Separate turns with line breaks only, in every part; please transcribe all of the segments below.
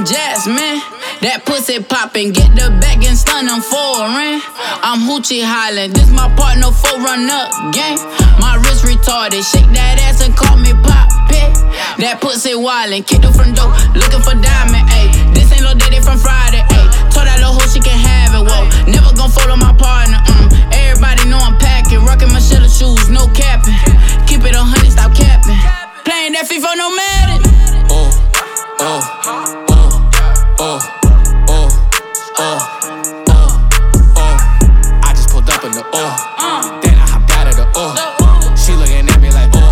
Jasmine. That pussy poppin', get the bag and stun them foreign. I'm hoochie hollin', this my partner for run up gang. My wrist retarded, shake that ass and call me Poppy. That pussy wildin', kick the front door, looking for diamond, ayy. This ain't no daddy from Friday, ayy. Told that little hoe she can have it, whoa. Never gon' follow my partner, Everybody know I'm packing, rockin' my Shella shoes, no capping. Keep it 100, stop capping. Playing that FIFA, no Madden.
I just pulled up in the then I hopped out of the She looking at me like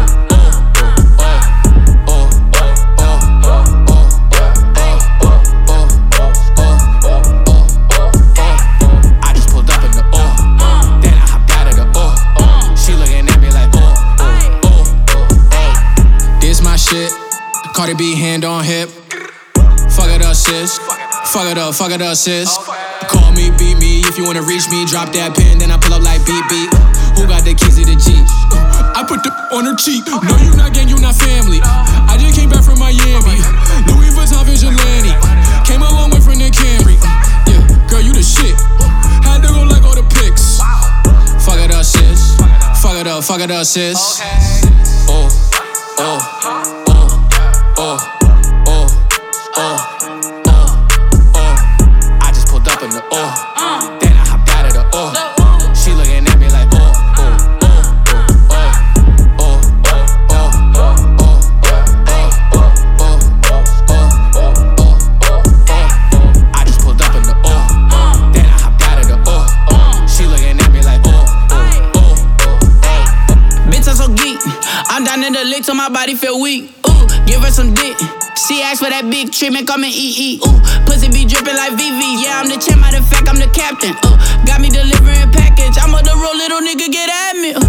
I just pulled up in the then I hopped out of the She looking at me like This my shit. Cardi B hand on hip. Fuck it up, sis. Fuck it up, sis. Call me, beat me. If you wanna reach me, drop that pin, then I pull up like beep, beep. Who got the keys to the Jeep? I put the on her cheek. No, you not gang, you not family. I just came back from Miami. Louis Vuitton Vigilante. Came a long way from the Camry. Yeah, girl, you the shit. Had to go like all the pics. Fuck it up, sis. Fuck it up, sis. I just pulled up in the then I hopped out of the She looking at me like I just pulled up in the then I hopped out of the She looking at me like
Bitch, I'm so geek. I'm down in the lick till my body feel weak. Give her some dick. She asked for that big treatment, call me EE. Pussy be drippin' like VV. Yeah, I'm the champ, matter of fact, I'm the captain. Got me delivering package. I'm on the road, little nigga, get at me.